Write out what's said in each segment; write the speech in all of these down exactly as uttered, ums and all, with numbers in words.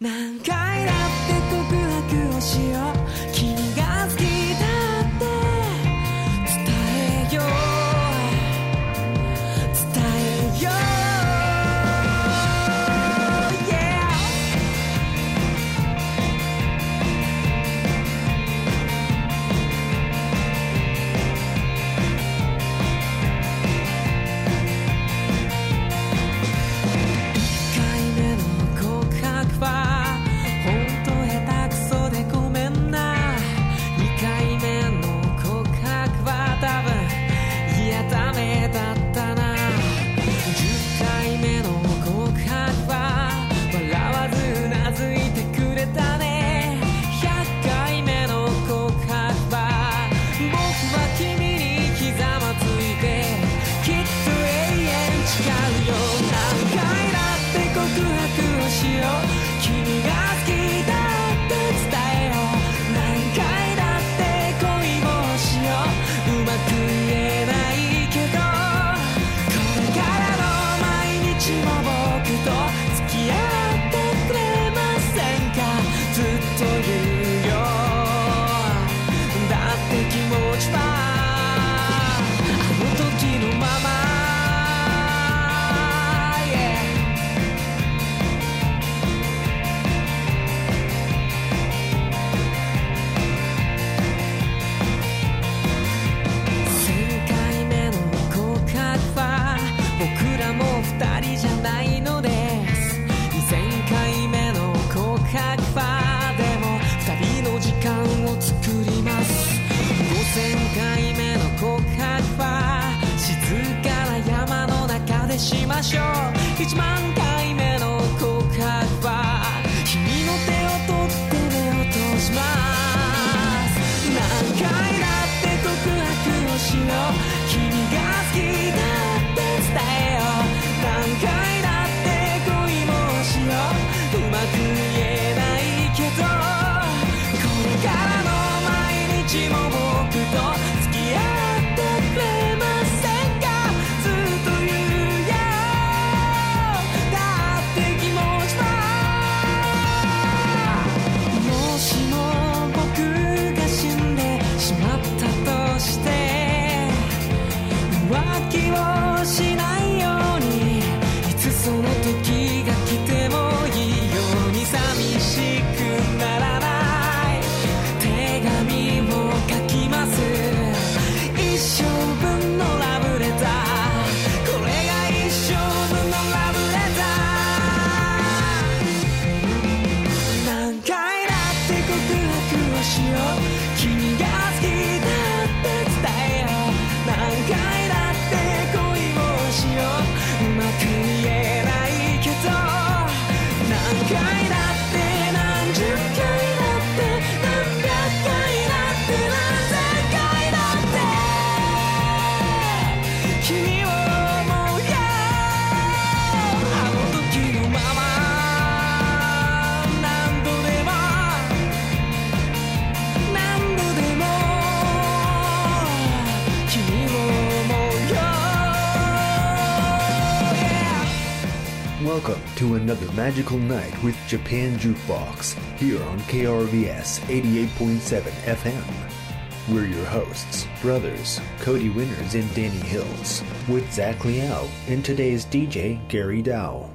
何回だって告白をしよう君が好きだって伝えよう伝えようしましょういちまんかいめの告白は君の手を取って目を通します何回だって告白をしよう君が好きだって伝えよう何回だって恋もしよううまく言えないけどこれからの毎日も僕と付き合ってくれませんかずっと言う浮気をしないようにいつその時が来てもいいように寂しくならない手紙を書きます一生分のラブレターこれが一生分のラブレター何回だって告白をしよう君が好きだって伝えよう何回だうまく言えないけど何回だって何十回だって何百回だって何千回だって君を思うよあの時のまま何度でも何度でも君を思うよ Welcome to another magical night with Japan Jukebox here on K R V S eighty-eight point seven F M. We're your hosts, brothers, Cody Winters and Danny Hills, with Zach Liao and today's D J, Gary Dow.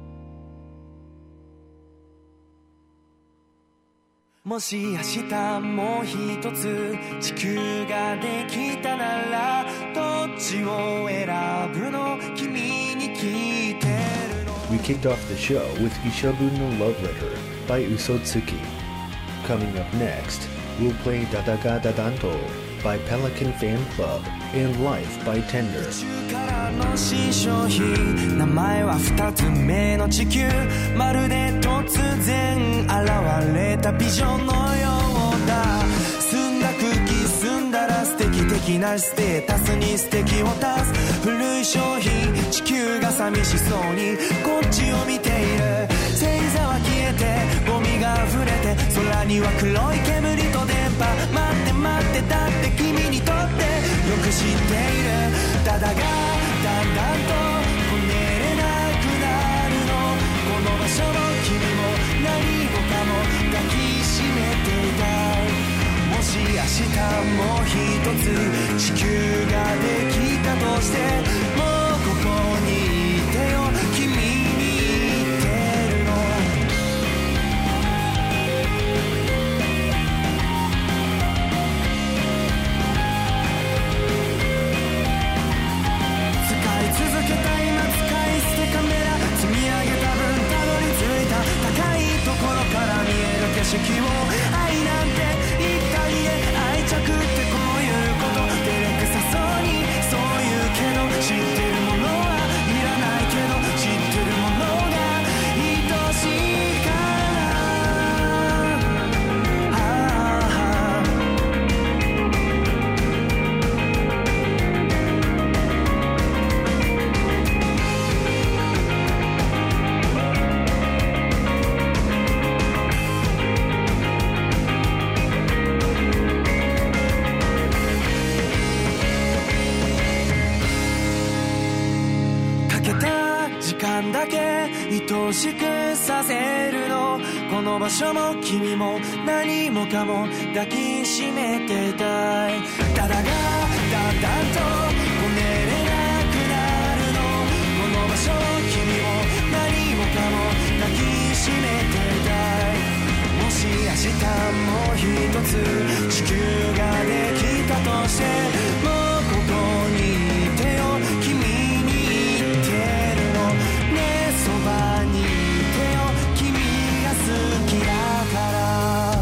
もし明日もう一つ地球ができたならどっちを選ぶの君に聞いてるの We kicked off the show with Ishabun no Love Letter by Usotsuki. Coming up next, we'll play Dadaga Dadanto by Pelican Fan Club and Life by Tender. 宇宙からの新商品名前は二つ目の地球まるで突然現れたビジョンのようだ澄んだ空気澄んだら素敵的なステータスに素敵を足す古い商品地球が寂しそうにこっちを見ている星座は消えてゴミが溢れて空には黒い煙と電波待って待ってだって君にとってよく知っているただがだんだんとこねれなくなるのこの場所の君も何楽しくさせるのこの場所も君も何もかも抱きしめていたいただがだんだんとこねれなくなるのこの場所君も何もかも抱きしめていたいもし明日もう一つ地球ができたとしてもうここにいてよ君に言ってるのねえそばにいてよ君が好きだから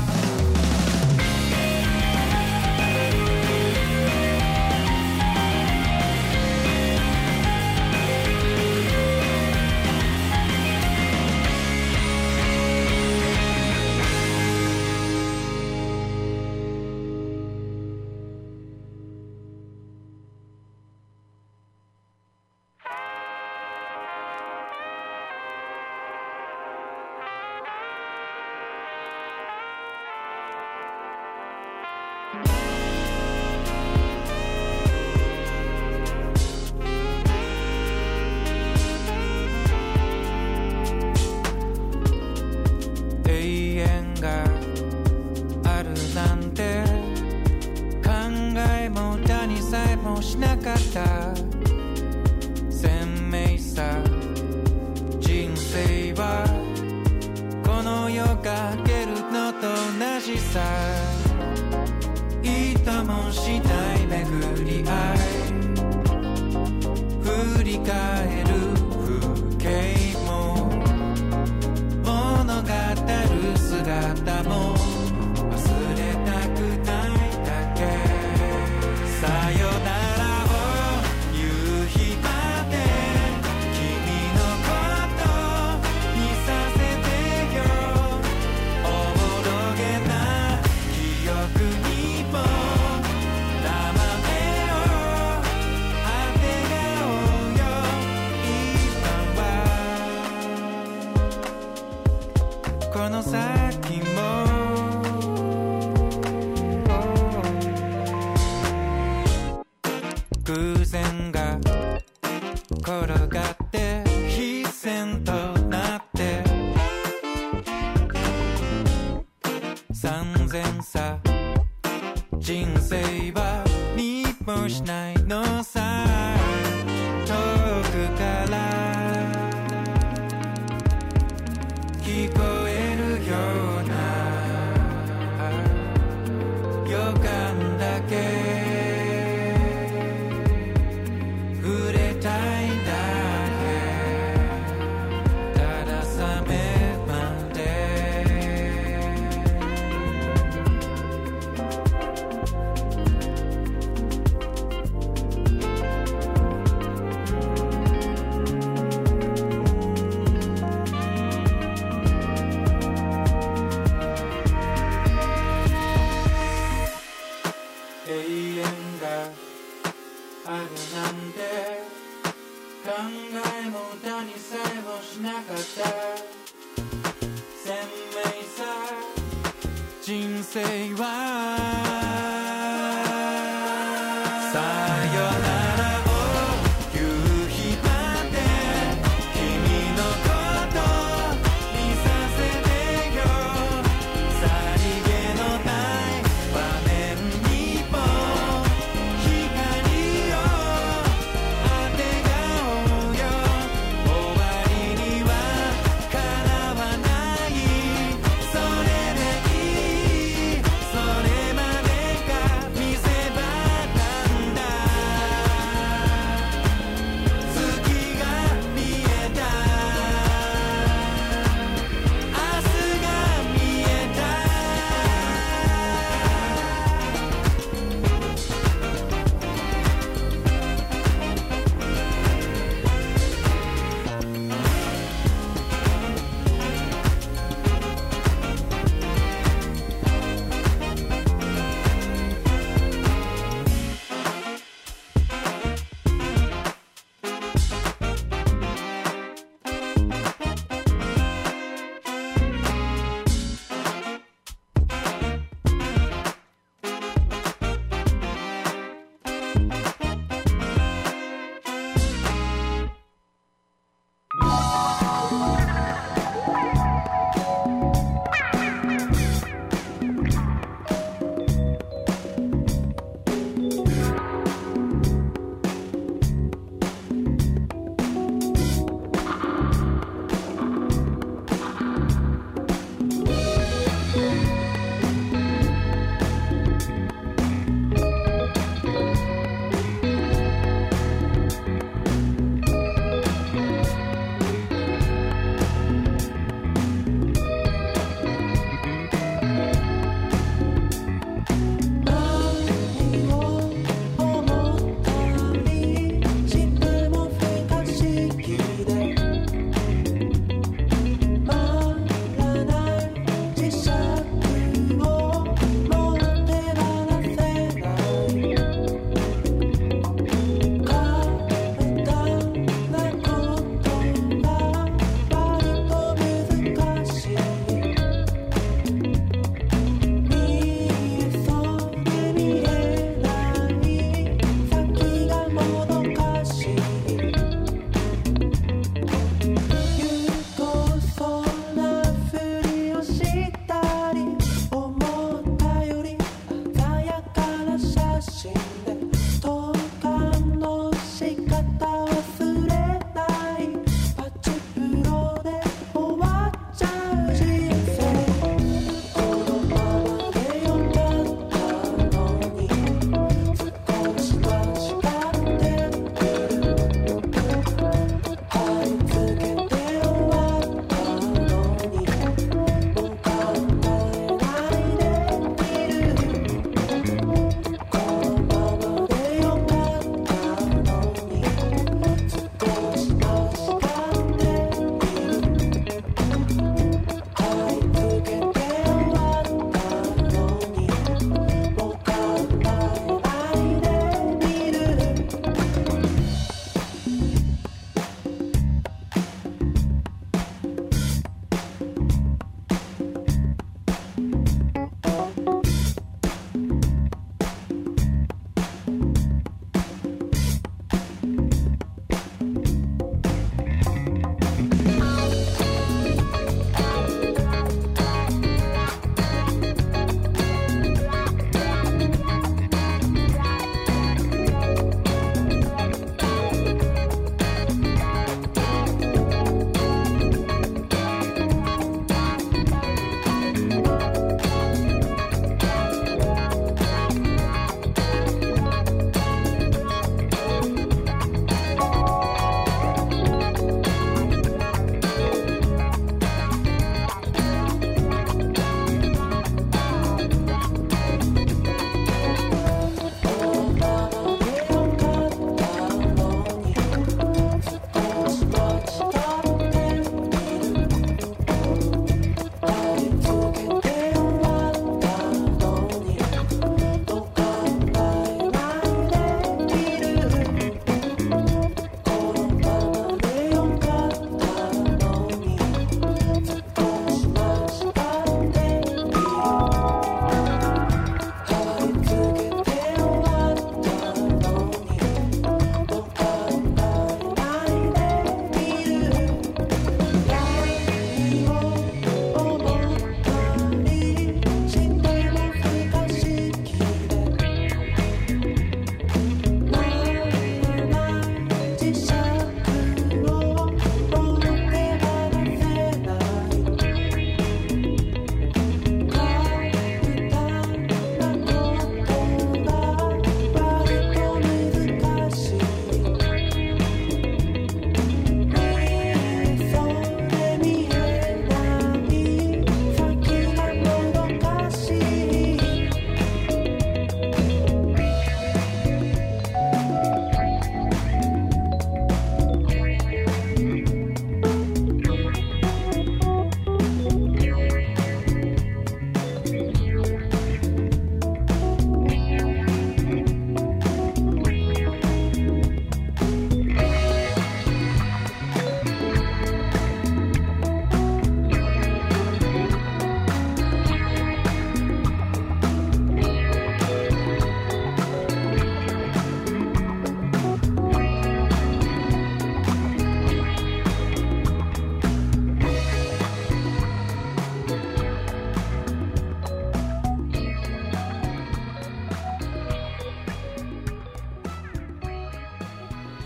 それ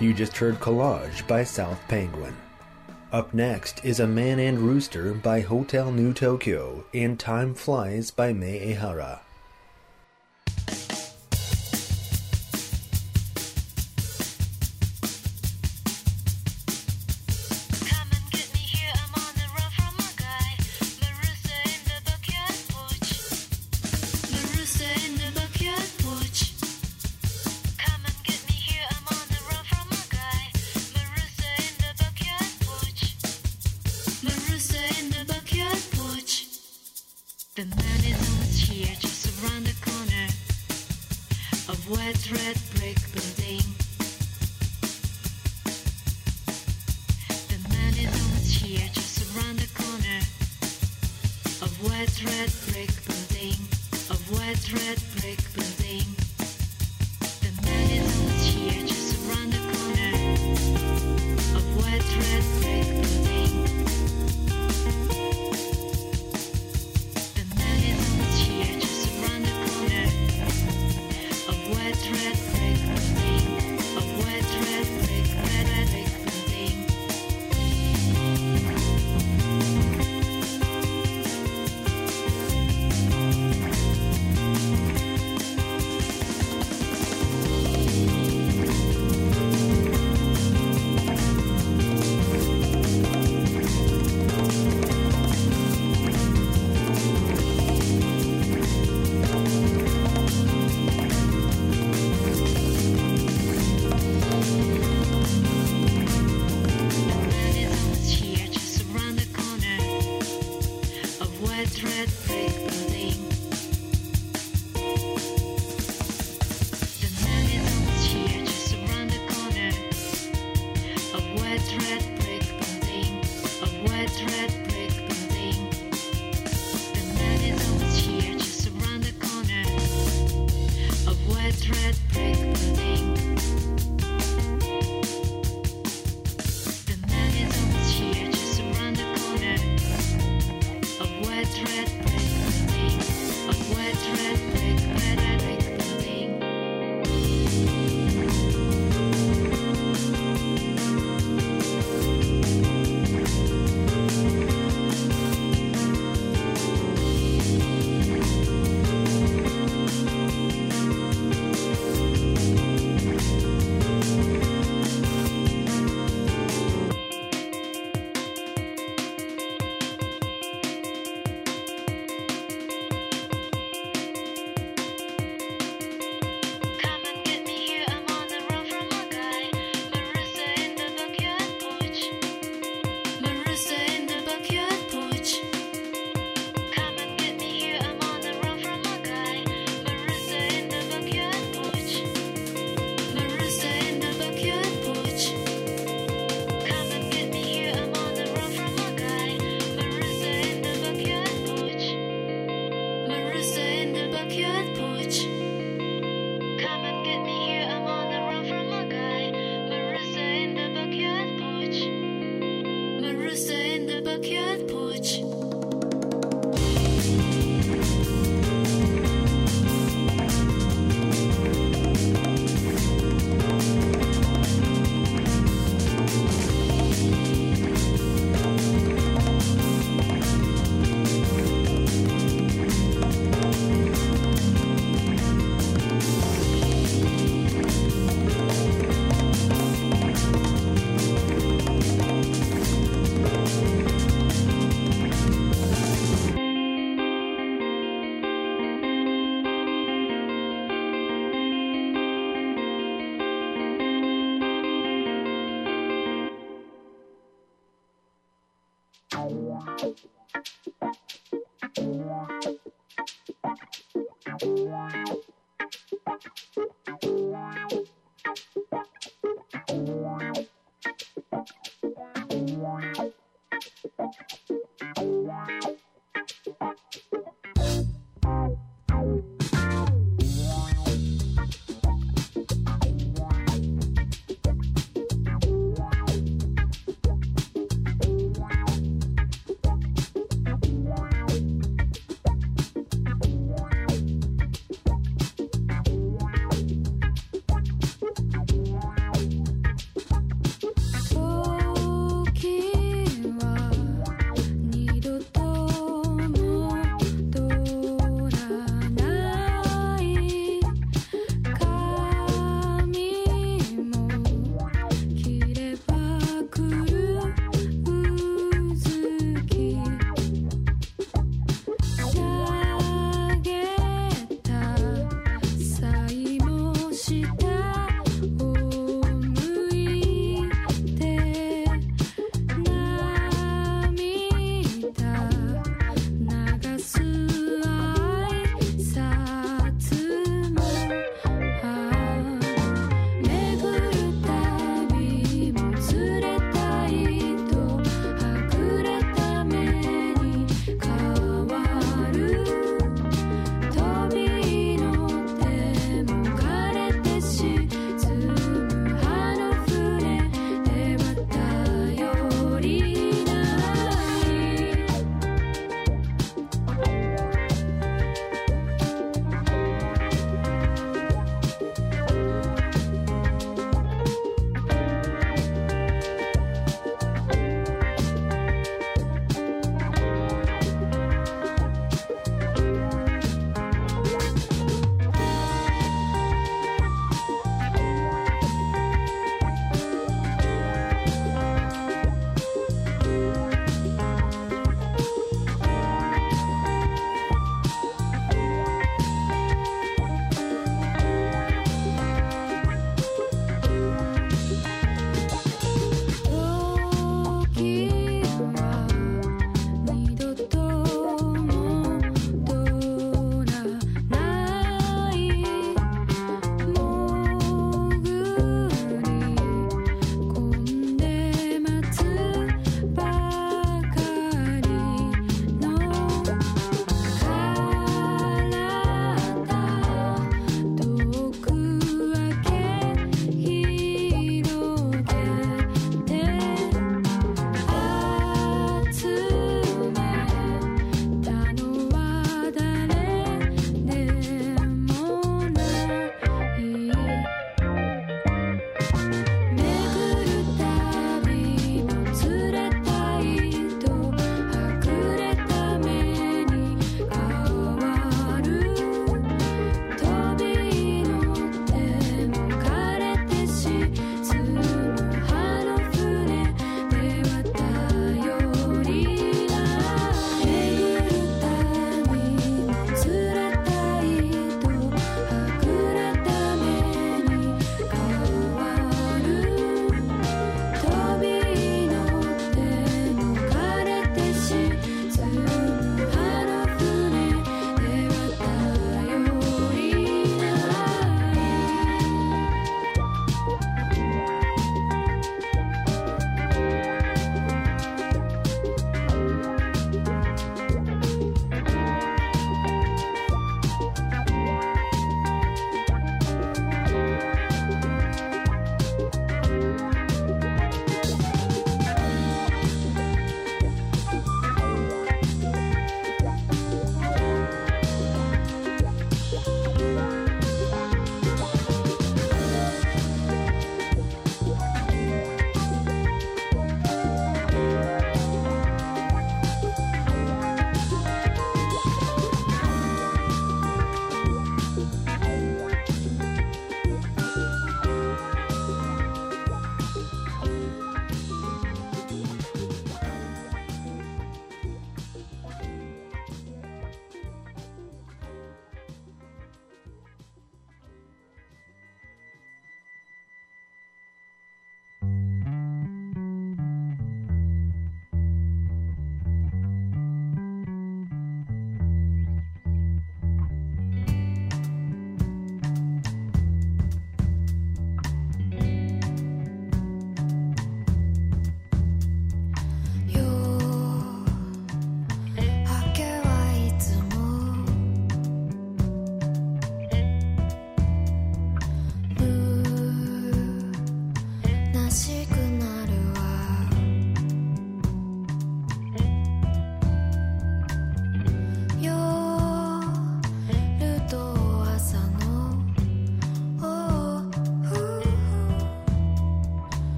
You just heard Collage by South Penguin. Up next is A Man and Rooster by Hotel New Tokyo and Time Flies by Mei Ehara.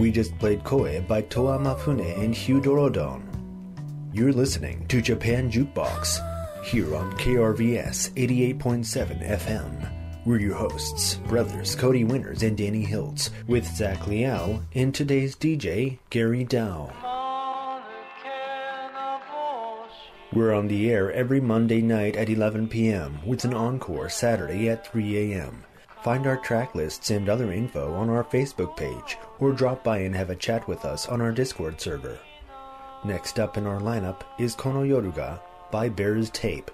We just played Koe by Toa Mafune and Hugh Dorodon. You're listening to Japan Jukebox, here on K R V S eighty-eight point seven F M. We're your hosts, brothers Cody Winters and Danny Hiltz, with Zach Liao and today's D J, Gary Dow. We're on the air every Monday night at eleven p.m. with an encore Saturday at three a.m. Find our track lists and other info on our Facebook page, or drop by and have a chat with us on our Discord server. Next up in our lineup is Kono Yoruga by Bears Tape.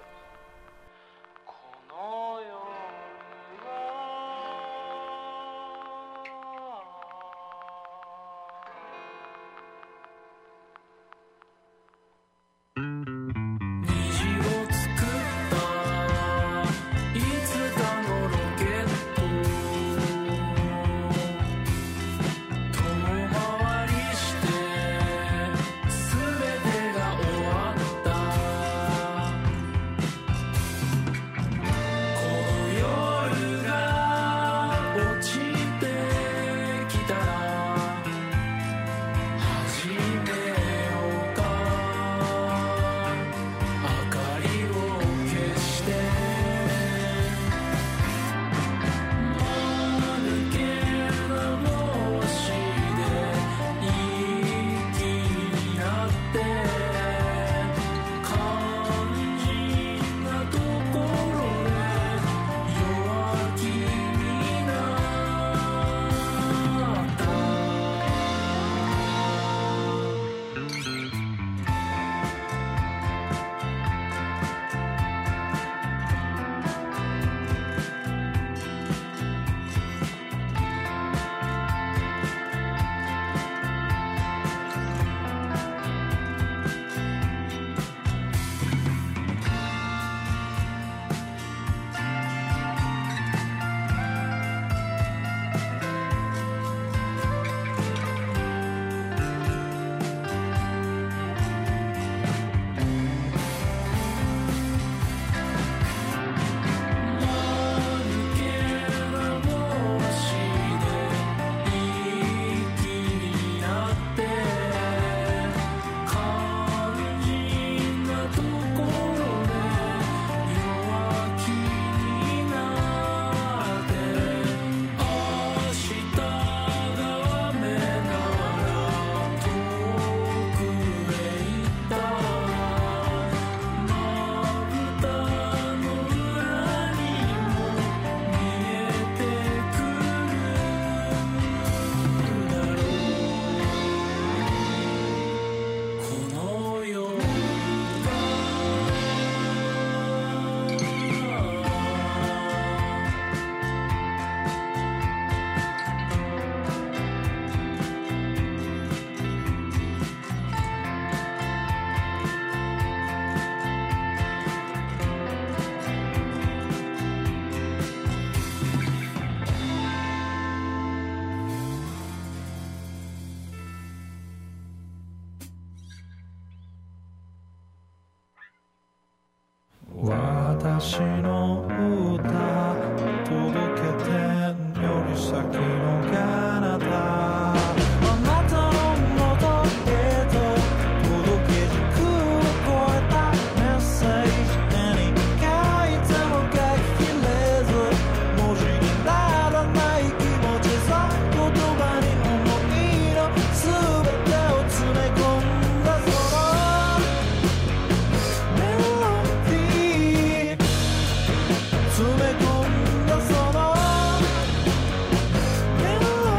私の歌届けてより先の彼方あなたの元へと届け軸を超えたメッセージ絵に描いても書ききれず文字にならない気持ちさ言葉に思いの全てを詰め込んだそのメロディー詰め込んだそのメロ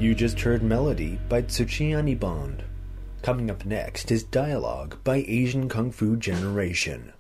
You just heard Melody by Tsuchiya Bond. Coming up next is Dialogue by Asian Kung Fu Generation.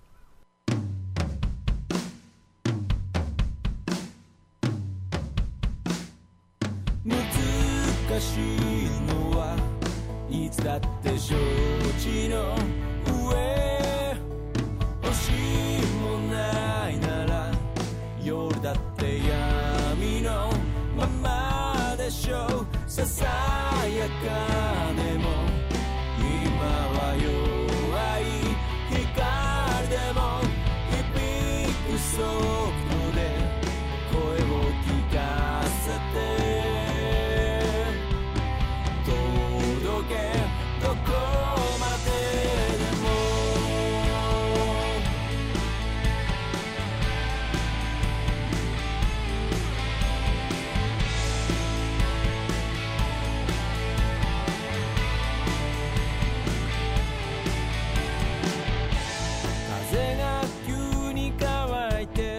難しいのはいつだって承知の上星もないなら夜だって闇のままでしょうささやかでも今は弱い光でも響く速度で声を聞かせて届けどこまででも風が急に乾いて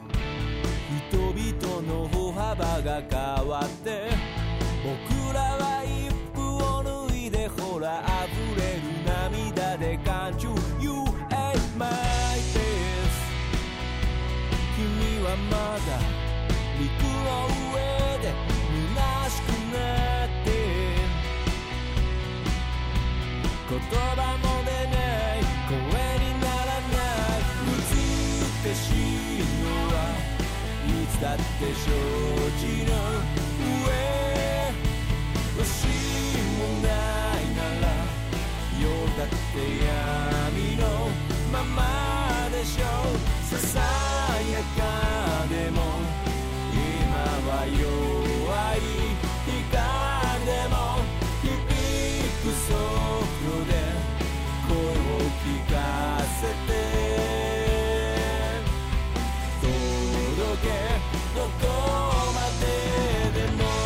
人々の歩幅が変わって僕らは一歩を脱いでほら溢れる涙で感情 You ain't my best 君はまだ陸の上で虚しくなって言葉も出ない声にならない美しいのはいつだって承知の上星もないなら夜だって闇のままでしょうささやかでも今は弱い光でも響く速度で声を聞かせて届けどこまででも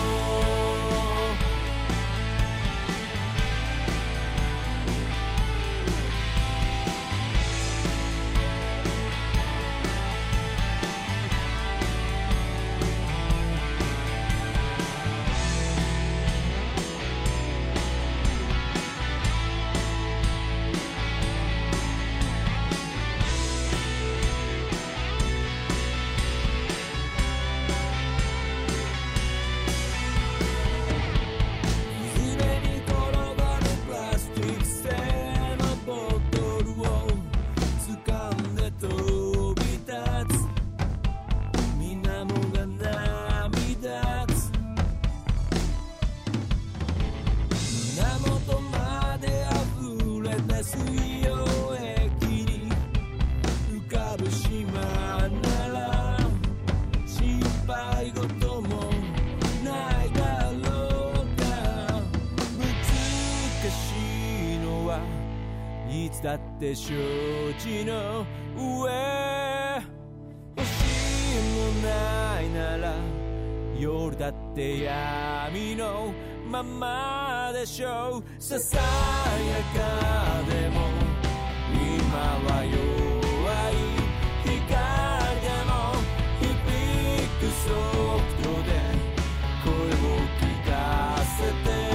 だって承知の上星もないなら夜だって闇のままでしょうささやかでも今は弱い光でも響く速度で声を聞かせて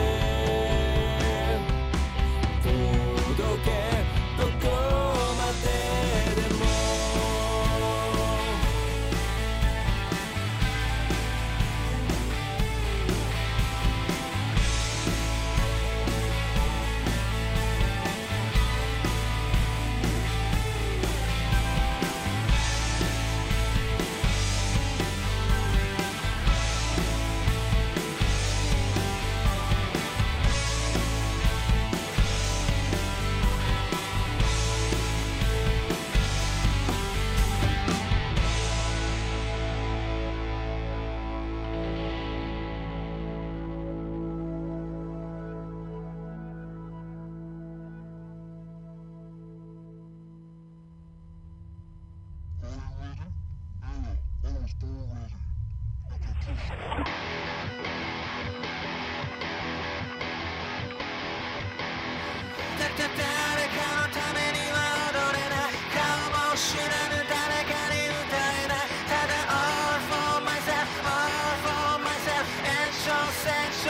届けどこまででもSensual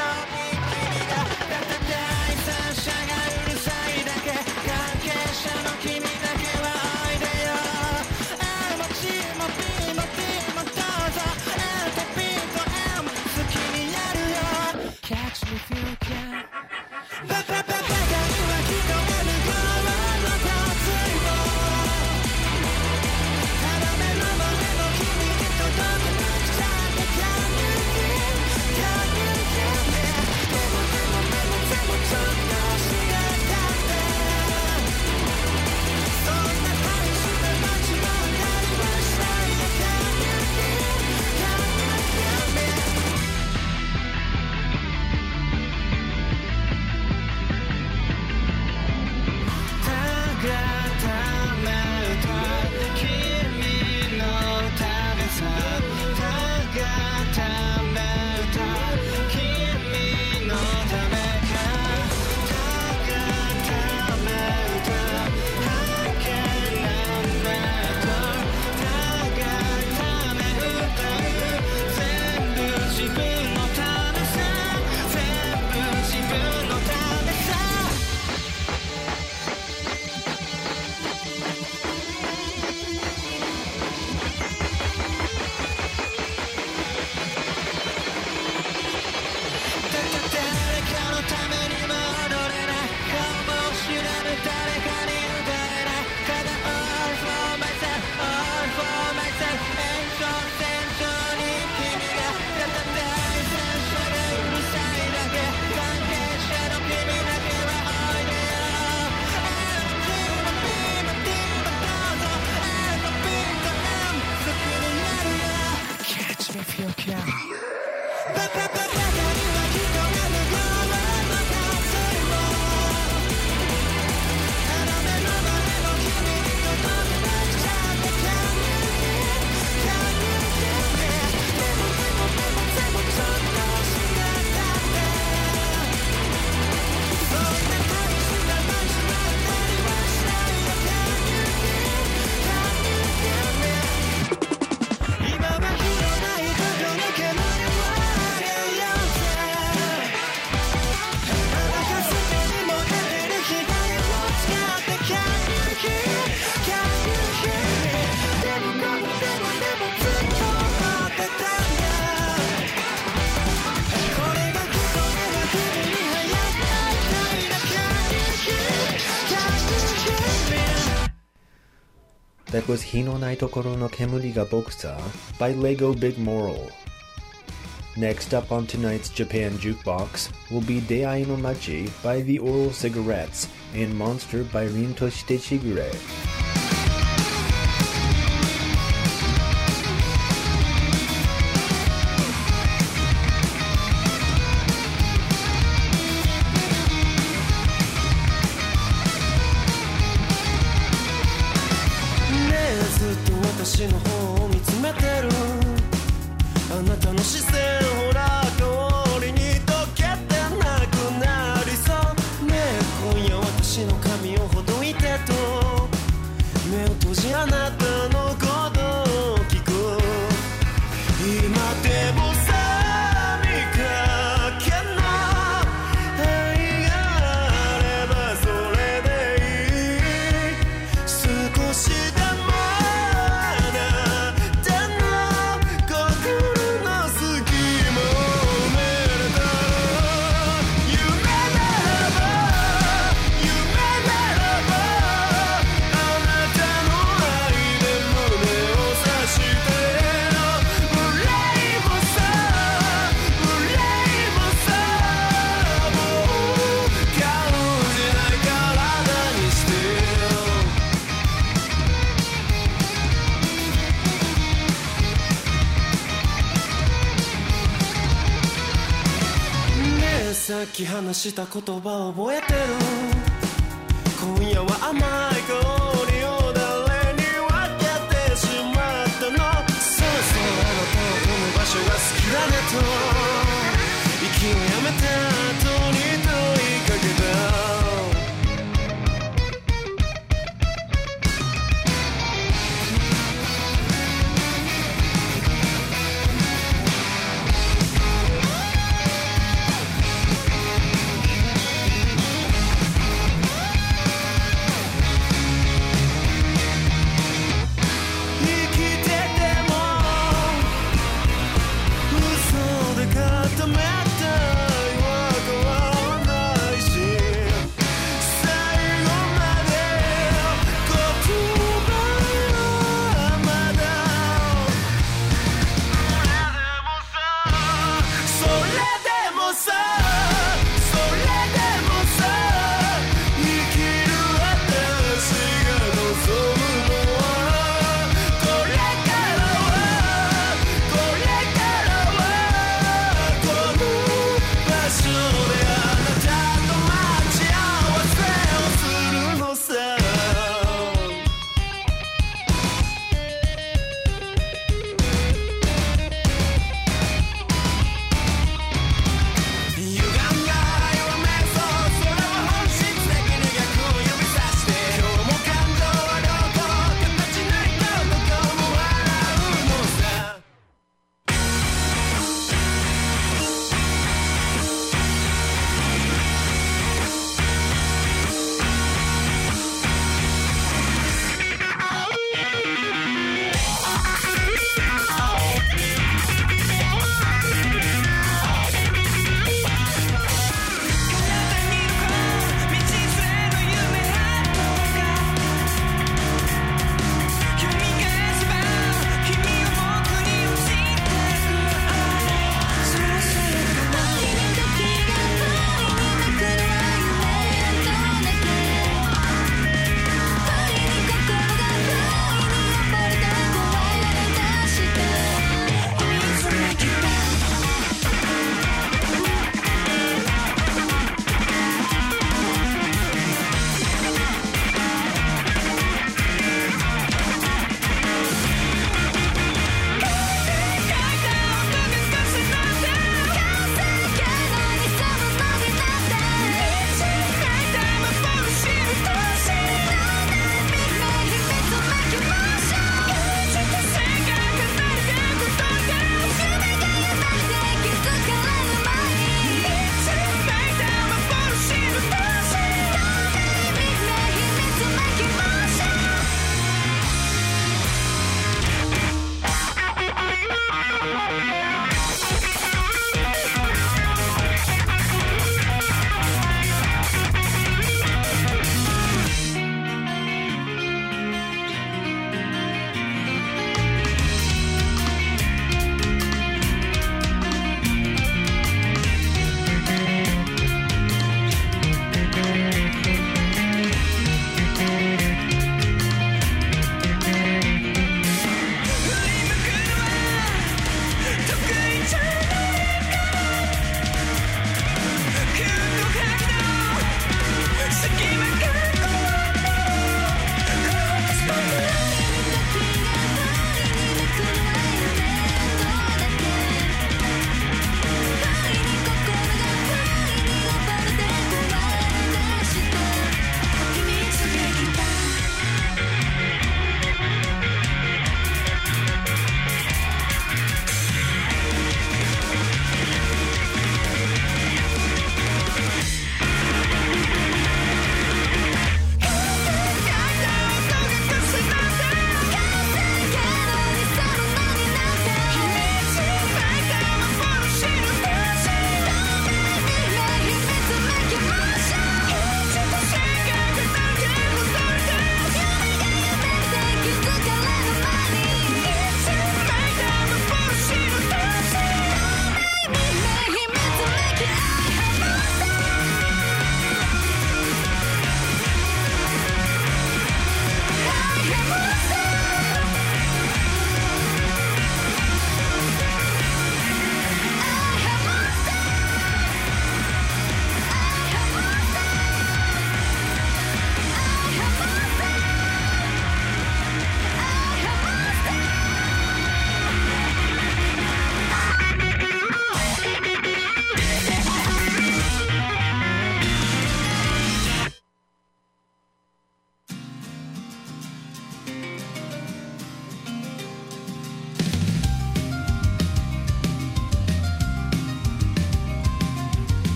That was Hino Nai Tokoro no Kemuri ga Bokusa by Lego Big Moral. Next up on tonight's Japan Jukebox will be Deai no Machi by The Oral Cigarettes and Monster by Rin Toshite Shigure. 私の方を見つめてるあなたの視線ほら氷に溶けてなくなりそうねえ今夜私の髪をほどいてと目を閉じあなたのことを聞く今でもさ見かけない愛があればそれでいい少しでもさっき話した言葉覚えてる今夜は甘い香りを誰に分けてしまったのそうそうあなたはこの場所が好きだねと息をやめた後に問いかけた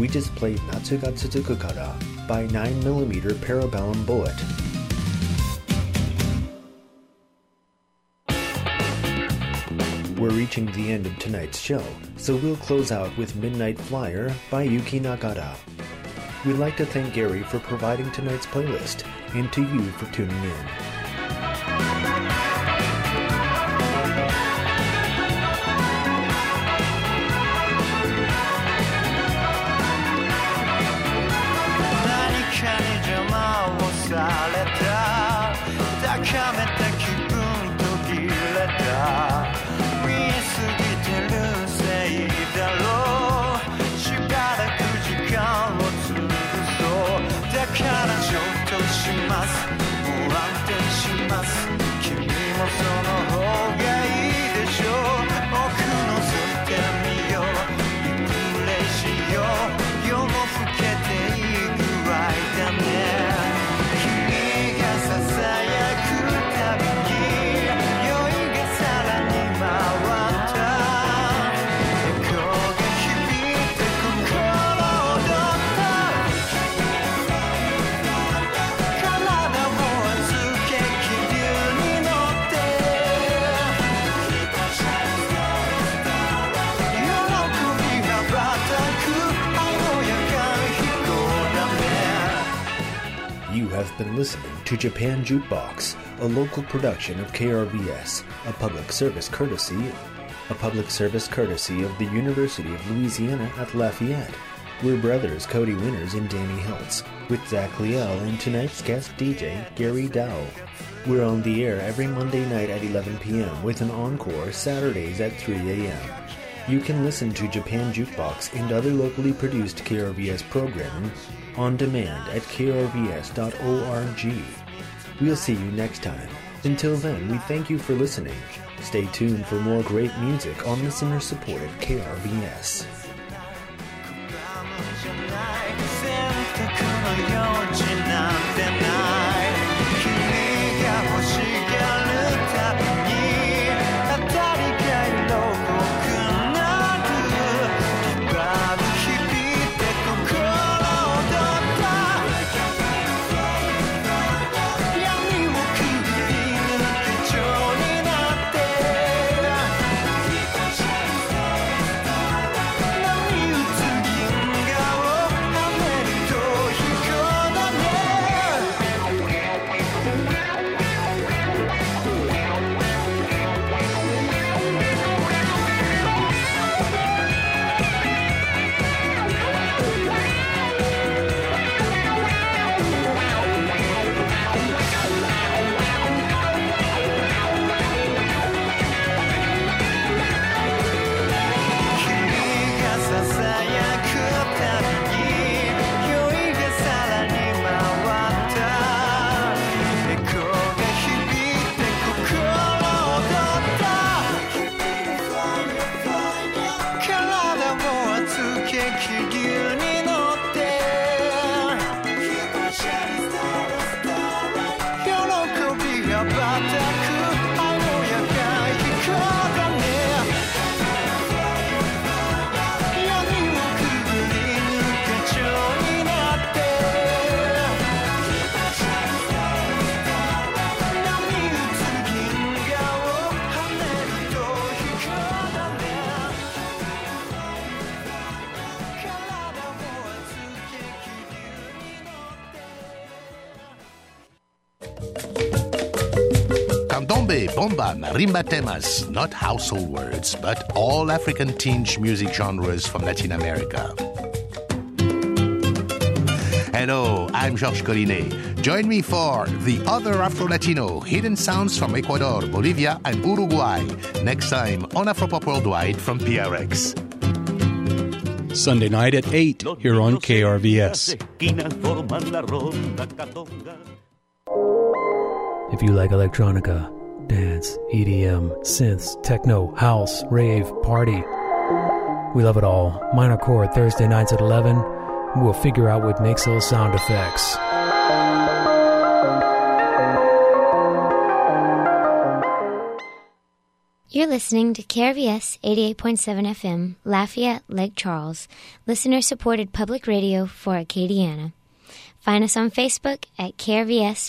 we just played Natsu ga Tsuzuku Kara by nine millimeter Parabellum Bullet. We're reaching the end of tonight's show, so we'll close out with Midnight Flyer by Yuki Nagata. We'd like to thank Gary for providing tonight's playlist, and to you for tuning in. Been listening to Japan Jukebox, a local production of K R V S, a public service courtesy, a public service courtesy of the University of Louisiana at Lafayette. We're brothers Cody Winters and Danny Hiltz, with Zach Liel and tonight's guest D J, Gary Dow. We're on the air every Monday night at eleven p.m. with an encore Saturdays at three a.m. You can listen to Japan Jukebox and other locally produced K R V S programming on demand at k r v s dot org. We'll see you next time. Until then, we thank you for listening. Stay tuned for more great music on listener-supported K R V S. Candombe, bomba, marimba temas, not household words, but all African tinge music genres from Latin America. Hello, I'm Georges Collinet. Join me for The Other Afro-Latino, Hidden Sounds from Ecuador, Bolivia, and Uruguay, next time on Afropop Worldwide from P R X. Sunday night at eight here on K R V S. If you like electronica, dance, E D M, synths, techno, house, rave, party, we love it all. Minor Chord Thursday nights at eleven. We'll figure out what makes those sound effects. You're listening to K R V S eighty-eight point seven F M, Lafayette, Lake Charles, listener-supported public radio for Acadiana. Find us on Facebook at K R V S